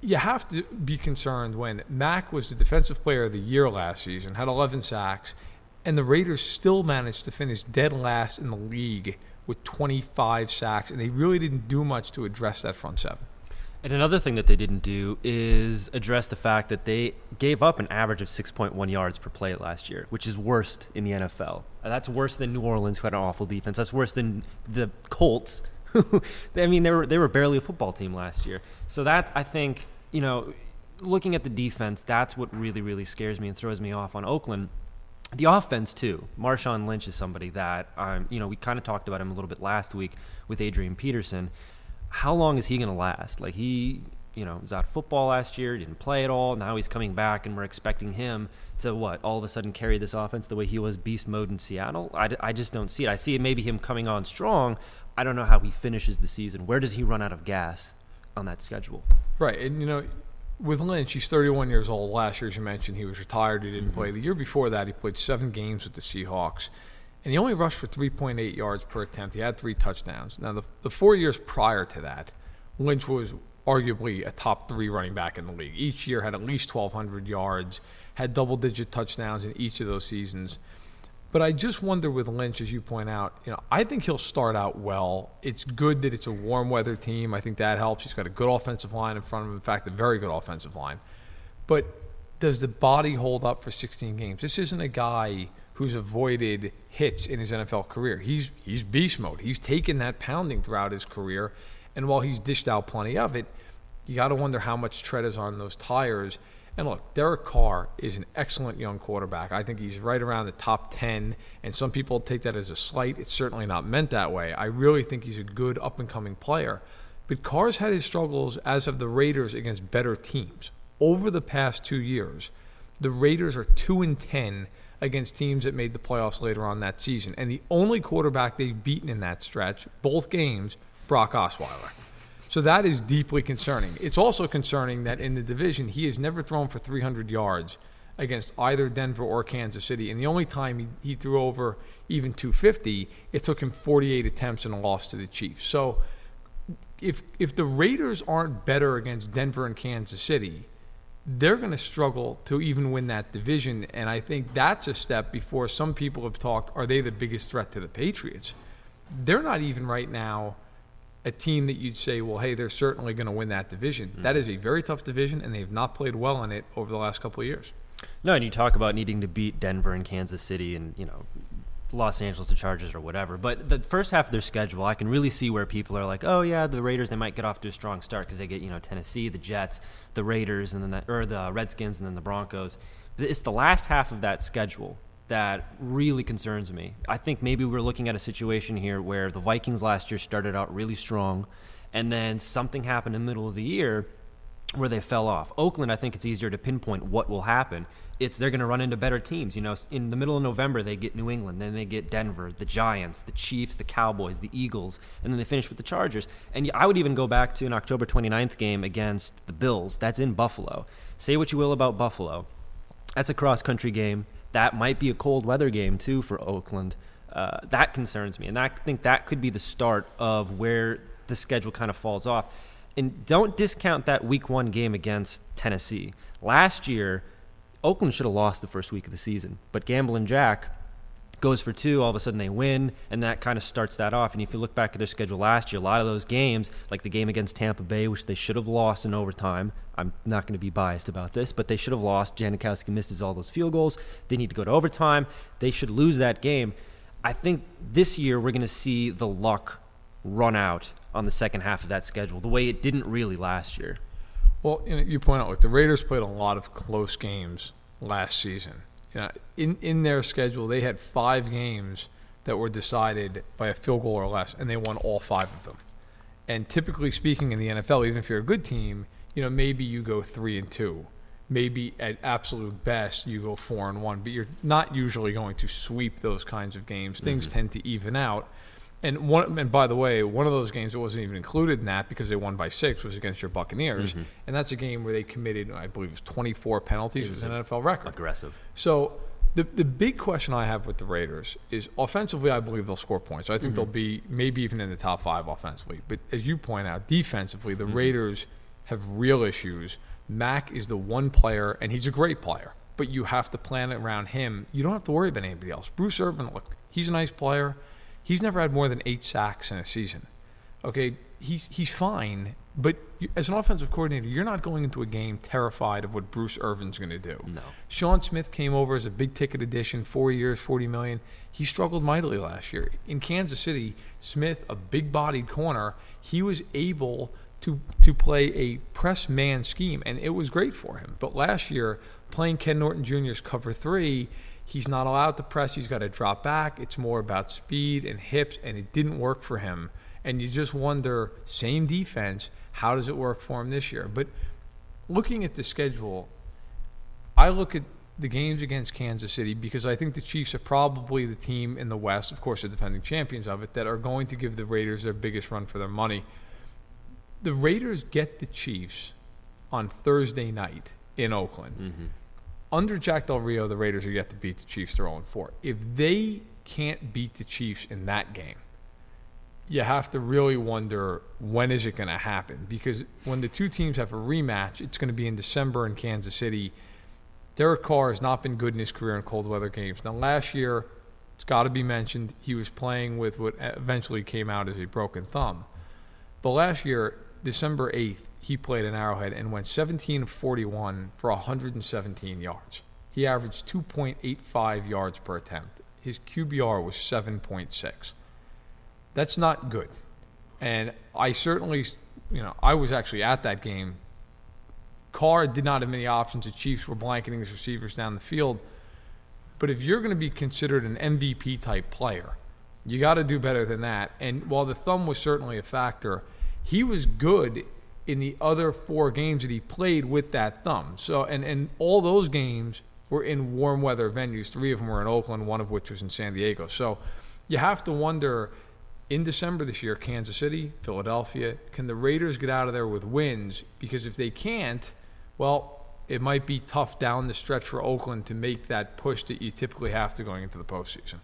you have to be concerned when Mack was the defensive player of the year last season, had eleven sacks, and the Raiders still managed to finish dead last in the league with twenty-five sacks, and they really didn't do much to address that front seven. And another thing that they didn't do is address the fact that they gave up an average of six point one yards per play last year, which is worst in the N F L. And that's worse than New Orleans, who had an awful defense. That's worse than the Colts. I mean, they were they were barely a football team last year. So that, I think, you know, looking at the defense, that's what really, really scares me and throws me off on Oakland. The offense, too. Marshawn Lynch is somebody that, um, you know, we kind of talked about him a little bit last week with Adrian Peterson. How long is he going to last? Like, he, you know, was out of football last year, didn't play at all. Now he's coming back, and we're expecting him to, what, all of a sudden carry this offense the way he was beast mode in Seattle? I, I just don't see it. I see maybe him coming on strong. I don't know how he finishes the season. Where does he run out of gas on that schedule? Right, and, you know, with Lynch, he's thirty-one years old. Last year, as you mentioned, he was retired. He didn't mm-hmm. play. The year before that, he played seven games with the Seahawks, and he only rushed for three point eight yards per attempt. He had three touchdowns. Now, the, the four years prior to that, Lynch was arguably a top three running back in the league. Each year had at least twelve hundred yards, had double-digit touchdowns in each of those seasons. But I just wonder with Lynch, as you point out, you know, I think he'll start out well. It's good that it's a warm weather team. I think that helps. He's got a good offensive line in front of him. In fact, a very good offensive line. But does the body hold up for sixteen games? This isn't a guy who's avoided hits in his N F L career. He's he's beast mode. He's taken that pounding throughout his career. And while he's dished out plenty of it, you got to wonder how much tread is on those tires. And look, Derek Carr is an excellent young quarterback. I think he's right around the top ten, and some people take that as a slight. It's certainly not meant that way. I really think he's a good up-and-coming player. But Carr's had his struggles, as have the Raiders, against better teams. Over the past two years, the Raiders are two and ten against teams that made the playoffs later on that season. And the only quarterback they've beaten in that stretch, both games, Brock Osweiler. So that is deeply concerning. It's also concerning that in the division, he has never thrown for three hundred yards against either Denver or Kansas City. And the only time he, he threw over even two fifty, it took him forty-eight attempts and a loss to the Chiefs. So if if the Raiders aren't better against Denver and Kansas City, they're going to struggle to even win that division. And I think that's a step before some people have talked, are they the biggest threat to the Patriots? They're not even right now a team that you'd say, well, hey, they're certainly going to win that division. Mm-hmm. That is a very tough division, and they've not played well in it over the last couple of years. No, and you talk about needing to beat Denver and Kansas City and, you know, Los Angeles, the Chargers or whatever. But the first half of their schedule, I can really see where people are like, oh, yeah, the Raiders, they might get off to a strong start because they get, you know, Tennessee, the Jets, the Raiders, and then the, or the Redskins, and then the Broncos. It's the last half of that schedule that really concerns me. I think maybe we're looking at a situation here where the Vikings last year started out really strong, and then something happened in the middle of the year where they fell off. Oakland, I think it's easier to pinpoint what will happen. It's they're going to run into better teams. You know, in the middle of November, they get New England, then they get Denver, the Giants, the Chiefs, the Cowboys, the Eagles, and then they finish with the Chargers. And I would even go back to an October twenty-ninth game against the Bills. That's in Buffalo. Say what you will about Buffalo. That's a cross-country game. That might be a cold weather game, too, for Oakland. Uh, that concerns me. And I think that could be the start of where the schedule kind of falls off. And don't discount that week one game against Tennessee. Last year, Oakland should have lost the first week of the season. But Gamblin' Jack goes for two. All of a sudden they win, and that kind of starts that off. And if you look back at their schedule last year, a lot of those games, like the game against Tampa Bay, which they should have lost in overtime. I'm not going to be biased about this, but they should have lost. Janikowski misses all those field goals. They need to go to overtime. They should lose that game. I think this year we're going to see the luck run out on the second half of that schedule, the way it didn't really last year. Well, you know, you point out, like, the Raiders played a lot of close games last season. You know, in, in their schedule, they had five games that were decided by a field goal or less, and they won all five of them. And typically speaking in the N F L, even if you're a good team, you know, maybe you go three and two. Maybe at absolute best you go four and one, but you're not usually going to sweep those kinds of games. Things mm-hmm. tend to even out. And one, and by the way, one of those games that wasn't even included in that because they won by six was against your Buccaneers, mm-hmm. and that's a game where they committed, I believe, it was twenty-four penalties. It was an N F L record. Aggressive. So the the big question I have with the Raiders is offensively, I believe they'll score points. I think mm-hmm. they'll be maybe even in the top five offensively. But as you point out, defensively, the mm-hmm. Raiders have real issues, Mac is the one player, and he's a great player, but you have to plan it around him. You don't have to worry about anybody else. Bruce Irvin, look, he's a nice player. He's never had more than eight sacks in a season. Okay, he's he's fine, but you, as an offensive coordinator, you're not going into a game terrified of what Bruce Irvin's going to do. No. Sean Smith came over as a big-ticket addition, four years, forty million dollars. He struggled mightily last year. In Kansas City, Smith, a big-bodied corner, he was able to to play a press man scheme, and it was great for him. But last year, playing Ken Norton Junior's cover three, he's not allowed to press. He's got to drop back. It's more about speed and hips, and it didn't work for him. And you just wonder, same defense, how does it work for him this year? But looking at the schedule, I look at the games against Kansas City because I think the Chiefs are probably the team in the West, of course the defending champions of it, that are going to give the Raiders their biggest run for their money. The Raiders get the Chiefs on Thursday night in Oakland. Mm-hmm. Under Jack Del Rio, the Raiders are yet to beat the Chiefs. They're oh and four. If they can't beat the Chiefs in that game, you have to really wonder, when is it going to happen? Because when the two teams have a rematch, it's going to be in December in Kansas City. Derek Carr has not been good in his career in cold weather games. Now, last year, it's got to be mentioned, he was playing with what eventually came out as a broken thumb. But last year, December eighth, he played in Arrowhead and went seventeen of forty-one for one hundred seventeen yards. He averaged two point eight five yards per attempt. His Q B R was seven point six. That's not good. And I certainly, you know, I was actually at that game. Carr did not have many options. The Chiefs were blanketing his receivers down the field. But if you're going to be considered an M V P-type player, you got to do better than that. And while the thumb was certainly a factor, he was good in the other four games that he played with that thumb. So, and, and all those games were in warm weather venues. Three of them were in Oakland, one of which was in San Diego. So you have to wonder, in December this year, Kansas City, Philadelphia, can the Raiders get out of there with wins? Because if they can't, well, it might be tough down the stretch for Oakland to make that push that you typically have to going into the postseason.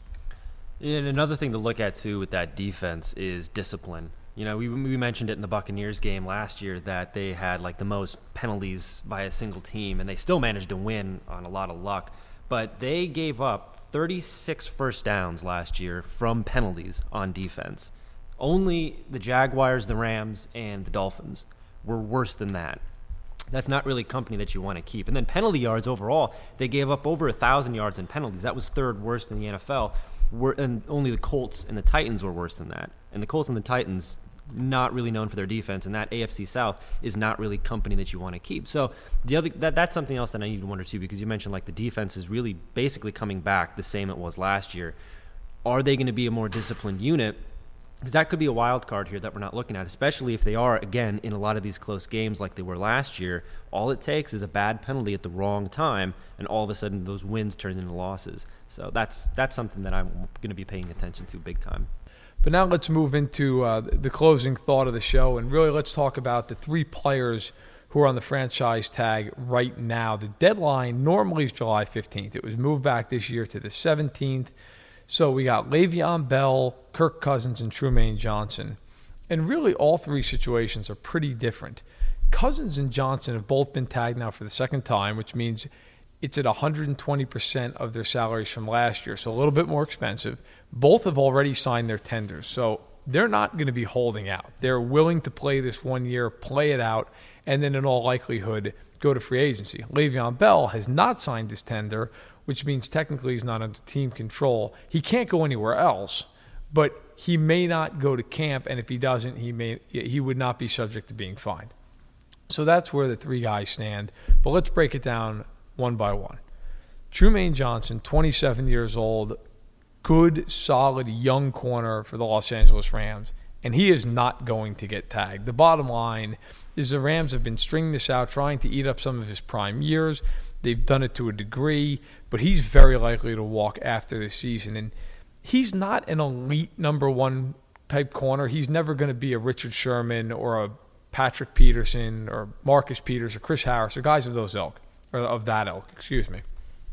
And another thing to look at, too, with that defense is discipline. You know, we we mentioned it in the Buccaneers game last year that they had, like, the most penalties by a single team, and they still managed to win on a lot of luck. But they gave up thirty-six first downs last year from penalties on defense. Only the Jaguars, the Rams, and the Dolphins were worse than that. That's not really company that you want to keep. And then penalty yards overall, they gave up over one thousand yards in penalties. That was third worst in the N F L. We're, and only the Colts and the Titans were worse than that. And the Colts and the Titans, not really known for their defense, and that A F C South is not really company that you want to keep. So the other that that's something else that I need to wonder too, because you mentioned like the defense is really basically coming back the same it was last year. Are they going to be a more disciplined unit? Because that could be a wild card here that we're not looking at, especially if they are, again, in a lot of these close games like they were last year. All it takes is a bad penalty at the wrong time, and all of a sudden those wins turn into losses. So that's that's something that I'm going to be paying attention to big time. But now let's move into uh, the closing thought of the show, and really let's talk about the three players who are on the franchise tag right now. The deadline normally is July fifteenth. It was moved back this year to the seventeenth. So we got Le'Veon Bell, Kirk Cousins, and Trumaine Johnson. And really all three situations are pretty different. Cousins and Johnson have both been tagged now for the second time, which means it's at one hundred twenty percent of their salaries from last year, so a little bit more expensive. Both have already signed their tenders, so they're not going to be holding out. They're willing to play this one year, play it out, and then in all likelihood go to free agency. Le'Veon Bell has not signed his tender, which means technically he's not under team control. He can't go anywhere else, but he may not go to camp, and if he doesn't, he may he would not be subject to being fined. So that's where the three guys stand. But let's break it down one by one. Trumaine Johnson, twenty-seven years old, good, solid, young corner for the Los Angeles Rams, and he is not going to get tagged. The bottom line is the Rams have been stringing this out, trying to eat up some of his prime years. They've done it to a degree, but he's very likely to walk after this season. And he's not an elite number one type corner. He's never going to be a Richard Sherman or a Patrick Peterson or Marcus Peters or Chris Harris or guys of those ilk, or of that ilk, excuse me.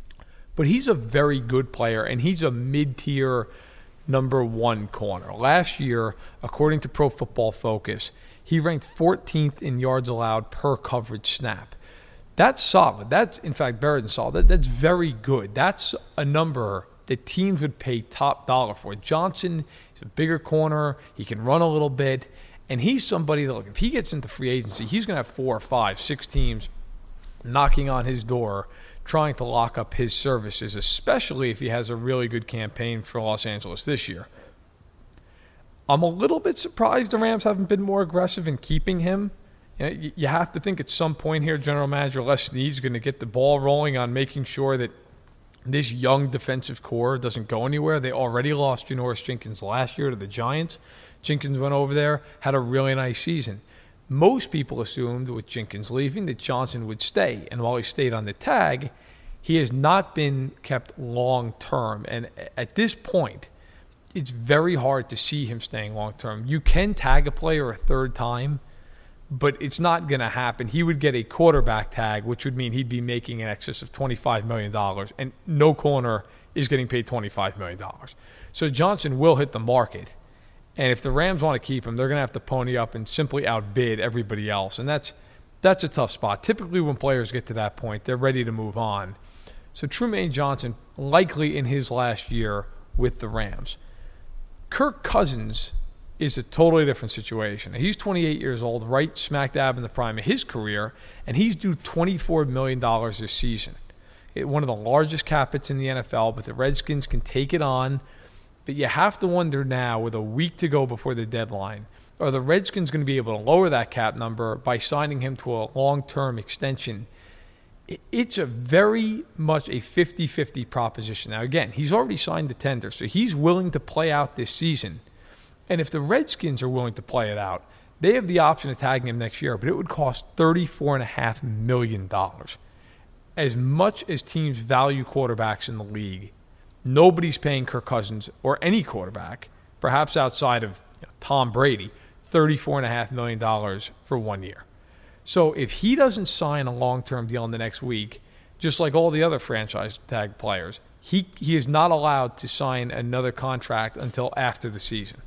But he's a very good player, and he's a mid-tier number one corner. Last year, according to Pro Football Focus, he ranked fourteenth in yards allowed per coverage snap. That's solid. That's, in fact, better than solid. That, that's very good. That's a number that teams would pay top dollar for. Johnson is a bigger corner. He can run a little bit. And he's somebody that, look, if he gets into free agency, he's going to have four or five, six teams knocking on his door trying to lock up his services, especially if he has a really good campaign for Los Angeles this year. I'm a little bit surprised the Rams haven't been more aggressive in keeping him. You know, you have to think at some point here, General Manager Les Snead is going to get the ball rolling on making sure that this young defensive core doesn't go anywhere. They already lost Janoris Jenkins last year to the Giants. Jenkins went over there, had a really nice season. Most people assumed with Jenkins leaving that Johnson would stay. And while he stayed on the tag, he has not been kept long term. And at this point, it's very hard to see him staying long term. You can tag a player a third time, but it's not going to happen. He would get a quarterback tag, which would mean he'd be making in excess of twenty-five million dollars, and no corner is getting paid twenty-five million dollars. So Johnson will hit the market. And if the Rams want to keep him, they're going to have to pony up and simply outbid everybody else. And that's that's a tough spot. Typically when players get to that point, they're ready to move on. So Trumaine Johnson, likely in his last year with the Rams. Kirk Cousins is a totally different situation. He's twenty-eight years old, right smack dab in the prime of his career, and he's due twenty-four million dollars this season. It, one of the largest cap hits in the N F L, but the Redskins can take it on. But you have to wonder now, with a week to go before the deadline, are the Redskins going to be able to lower that cap number by signing him to a long-term extension? It's a very much a fifty-fifty proposition. Now, again, he's already signed the tender, so he's willing to play out this season. And if the Redskins are willing to play it out, they have the option of tagging him next year, but it would cost thirty-four point five million dollars. As much as teams value quarterbacks in the league, nobody's paying Kirk Cousins or any quarterback, perhaps outside of you know, Tom Brady, thirty-four point five million dollars for one year. So if he doesn't sign a long-term deal in the next week, just like all the other franchise tag players, he, he is not allowed to sign another contract until after the season.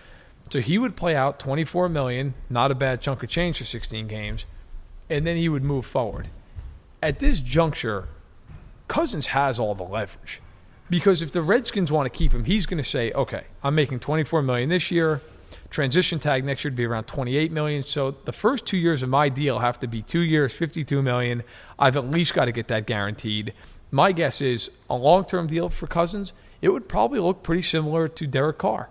So he would play out twenty-four million dollars, not a bad chunk of change for sixteen games, and then he would move forward. At this juncture, Cousins has all the leverage. Because if the Redskins want to keep him, he's going to say, okay, I'm making twenty-four million dollars this year. Transition tag next year would be around twenty-eight million dollars. So the first two years of my deal have to be two years, fifty-two million dollars. I've at least got to get that guaranteed. My guess is a long-term deal for Cousins, it would probably look pretty similar to Derek Carr.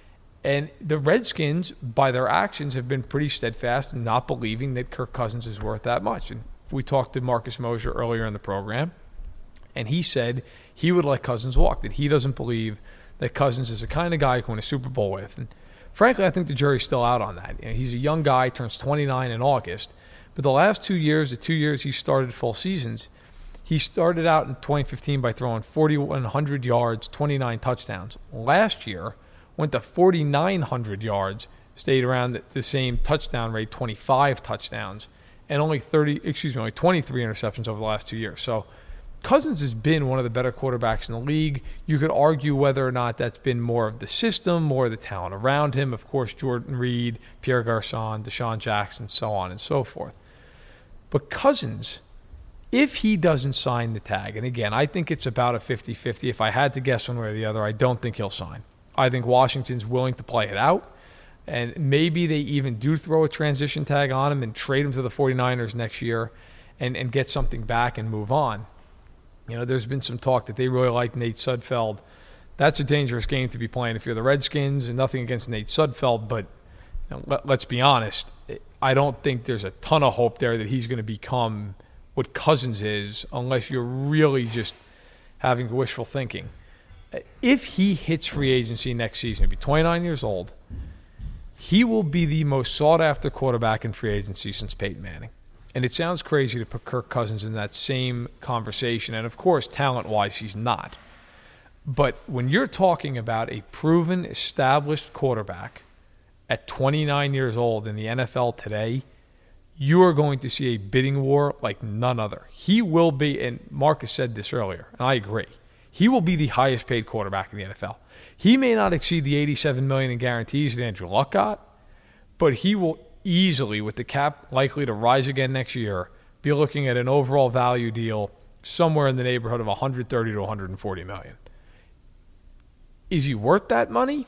And the Redskins, by their actions, have been pretty steadfast in not believing that Kirk Cousins is worth that much. And we talked to Marcus Mosher earlier in the program, and he said he would let Cousins walk, that he doesn't believe that Cousins is the kind of guy you can win a Super Bowl with. And frankly, I think the jury's still out on that. You know, he's a young guy, turns twenty-nine in August. But the last two years, the two years he started full seasons, he started out in twenty fifteen by throwing forty-one hundred yards, twenty-nine touchdowns. Last year, went to forty-nine hundred yards, stayed around the same touchdown rate, twenty-five touchdowns, and only thirty, excuse me, only twenty-three interceptions over the last two years. So Cousins has been one of the better quarterbacks in the league. You could argue whether or not that's been more of the system, more of the talent around him. Of course, Jordan Reed, Pierre Garçon, Deshaun Jackson, so on and so forth. But Cousins, if he doesn't sign the tag, and again, I think it's about a fifty-fifty. If I had to guess one way or the other, I don't think he'll sign. I think Washington's willing to play it out, and maybe they even do throw a transition tag on him and trade him to the 49ers next year and, and get something back and move on. You know, there's been some talk that they really like Nate Sudfeld. That's a dangerous game to be playing if you're the Redskins, and nothing against Nate Sudfeld, but you know, let, let's be honest, I don't think there's a ton of hope there that he's going to become what Cousins is unless you're really just having wishful thinking. If he hits free agency next season, he'll be twenty-nine years old, he will be the most sought-after quarterback in free agency since Peyton Manning. And it sounds crazy to put Kirk Cousins in that same conversation. And, of course, talent-wise, he's not. But when you're talking about a proven, established quarterback at twenty-nine years old in the N F L today, you are going to see a bidding war like none other. He will be, and Marcus said this earlier, and I agree, he will be the highest-paid quarterback in the N F L. He may not exceed the eighty-seven million dollars in guarantees that Andrew Luck got, but he will easily, with the cap likely to rise again next year, be looking at an overall value deal somewhere in the neighborhood of one hundred thirty to one hundred forty million. Is he worth that money?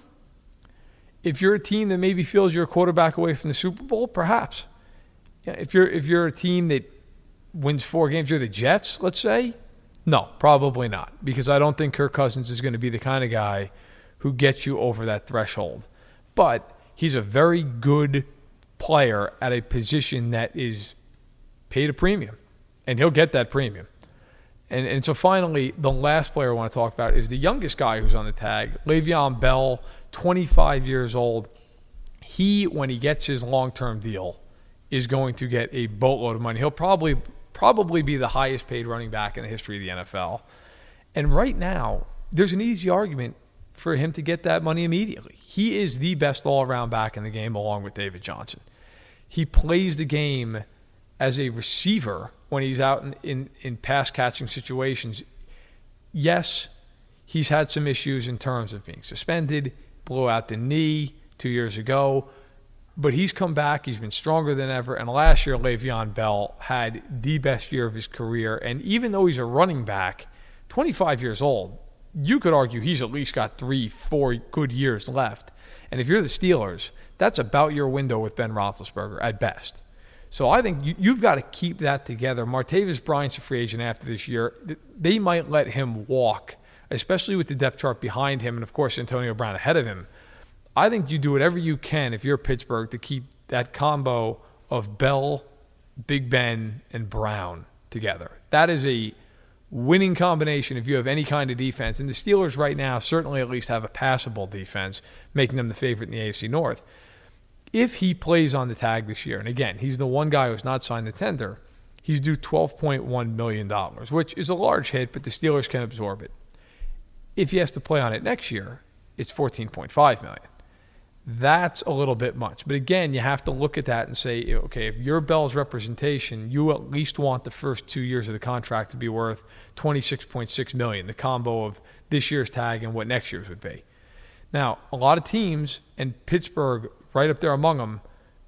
If you're a team that maybe feels you're a quarterback away from the Super Bowl, perhaps. Yeah, if you're if you're a team that wins four games, you're the Jets, let's say, no, probably not, because I don't think Kirk Cousins is going to be the kind of guy who gets you over that threshold. But he's a very good player at a position that is paid a premium, and he'll get that premium. And and so finally, the last player I want to talk about is the youngest guy who's on the tag, Le'Veon Bell, twenty-five years old. He, when he gets his long-term deal, is going to get a boatload of money. He'll probably probably be the highest paid running back in the history of the N F L. And right now, there's an easy argument for him to get that money immediately. He is the best all-around back in the game, along with David Johnson. He plays the game as a receiver when he's out in, in, in pass-catching situations. Yes, he's had some issues in terms of being suspended, blew out the knee two years ago, but he's come back. He's been stronger than ever. And last year, Le'Veon Bell had the best year of his career. And even though he's a running back, twenty-five years old, you could argue he's at least got three, four good years left. And if you're the Steelers, that's about your window with Ben Roethlisberger at best. So I think you, you've got to keep that together. Martavis Bryant's a free agent after this year. They might let him walk, especially with the depth chart behind him and, of course, Antonio Brown ahead of him. I think you do whatever you can if you're Pittsburgh to keep that combo of Bell, Big Ben, and Brown together. That is a winning combination if you have any kind of defense. And the Steelers right now certainly at least have a passable defense, making them the favorite in the A F C North. If he plays on the tag this year, and again, he's the one guy who's not signed the tender, he's due twelve point one million dollars, which is a large hit, but the Steelers can absorb it. If he has to play on it next year, it's fourteen point five million dollars. That's a little bit much. But again, you have to look at that and say, okay, if you're Bell's representation, you at least want the first two years of the contract to be worth twenty-six point six million dollars, the combo of this year's tag and what next year's would be. Now, a lot of teams, and Pittsburgh right up there among them,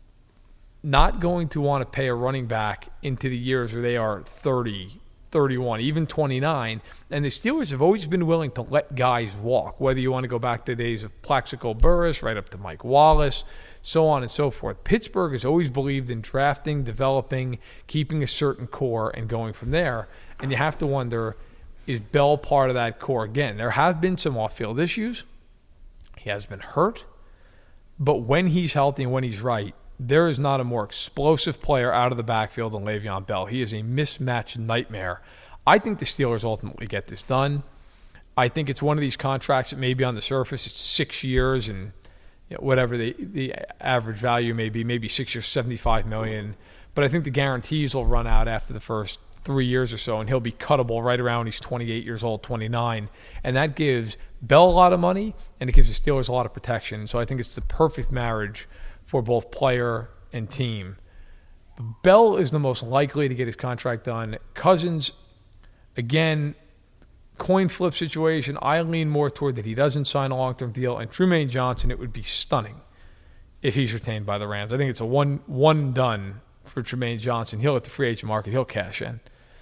not going to want to pay a running back into the years where they are thirty, thirty-one, even twenty-nine. And the Steelers have always been willing to let guys walk, whether you want to go back to the days of Plaxico Burress, right up to Mike Wallace, so on and so forth. Pittsburgh has always believed in drafting, developing, keeping a certain core, and going from there. And you have to wonder, is Bell part of that core? Again, there have been some off-field issues. He has been hurt. But when he's healthy and when he's right, there is not a more explosive player out of the backfield than Le'Veon Bell. He is a mismatched nightmare. I think the Steelers ultimately get this done. I think it's one of these contracts that maybe on the surface it's six years and you know, whatever the the average value may be, maybe six years, seventy-five million dollars. But I think the guarantees will run out after the first three years or so, and he'll be cuttable right around he's twenty-eight years old, twenty-nine. And that gives Bell a lot of money, and it gives the Steelers a lot of protection. So I think it's the perfect marriage for both player and team. Bell is the most likely to get his contract done. Cousins, again, coin flip situation. I lean more toward that he doesn't sign a long-term deal. And Trumaine Johnson, it would be stunning if he's retained by the Rams. I think it's a one one done for Trumaine Johnson. He'll hit the free agent market. He'll cash in.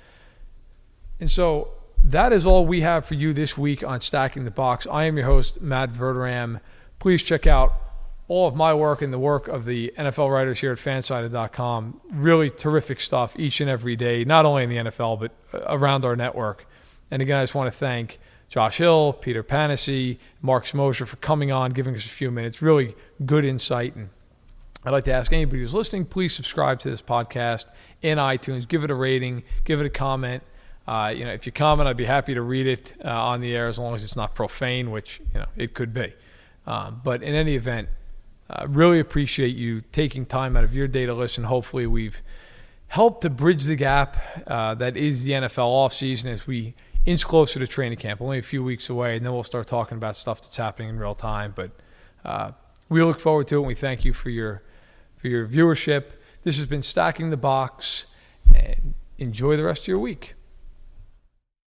And so that is all we have for you this week on Stacking the Box. I am your host, Matt Verderam. Please check out all of my work and the work of the N F L writers here at Fansided dot com. Really terrific stuff each and every day, not only in the N F L, but around our network. And again, I just want to thank Josh Hill, Peter Panessy, Mark Smosier for coming on, giving us a few minutes. Really good insight. And I'd like to ask anybody who's listening, please subscribe to this podcast in iTunes. Give it a rating. Give it a comment. Uh, you know, if you comment, I'd be happy to read it uh, on the air as long as it's not profane, which you know it could be. Um, but in any event, I uh, really appreciate you taking time out of your day to listen. Hopefully, we've helped to bridge the gap uh, that is the N F L offseason as we inch closer to training camp. Only a few weeks away, and then we'll start talking about stuff that's happening in real time. But uh, we look forward to it, and we thank you for your for your viewership. This has been Stacking the Box, and enjoy the rest of your week.